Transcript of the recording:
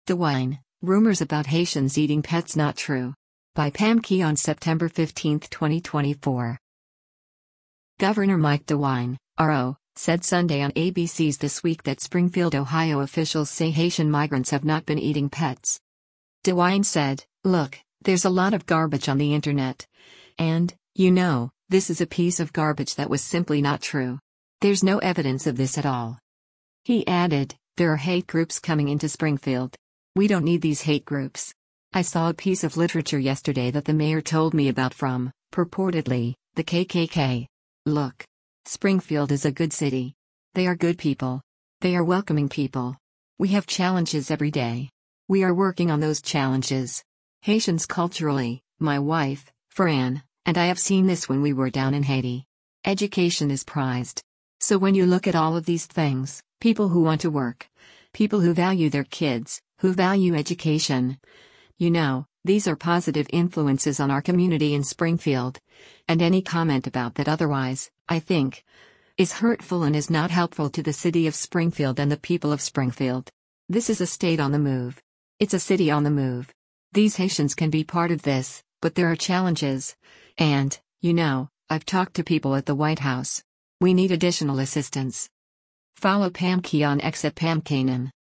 DeWine, rumors about Haitians eating pets not true. By Pam Key on September 15, 2024. Governor Mike DeWine, RO, said Sunday on ABC's This Week that Springfield, Ohio officials say Haitian migrants have not been eating pets. DeWine said, "Look, there's a lot of garbage on the internet. And, this is a piece of garbage that was simply not true. There's no evidence of this at all." He added, "There are hate groups coming into Springfield. We don't need these hate groups. I saw a piece of literature yesterday that the mayor told me about from, purportedly, the KKK. Look. Springfield is a good city. They are good people. They are welcoming people. We have challenges every day. We are working on those challenges. Haitians culturally, my wife, Fran, and I have seen this when we were down in Haiti. Education is prized. So when you look at all of these things, people who want to work, people who value their kids, who value education, these are positive influences on our community in Springfield. And any comment about that otherwise, I think, is hurtful and is not helpful to the city of Springfield and the people of Springfield. This is a state on the move. It's a city on the move. These Haitians can be part of this, but there are challenges. And, I've talked to people at the White House. We need additional assistance." Follow Pam Key on X at Pam Kanan.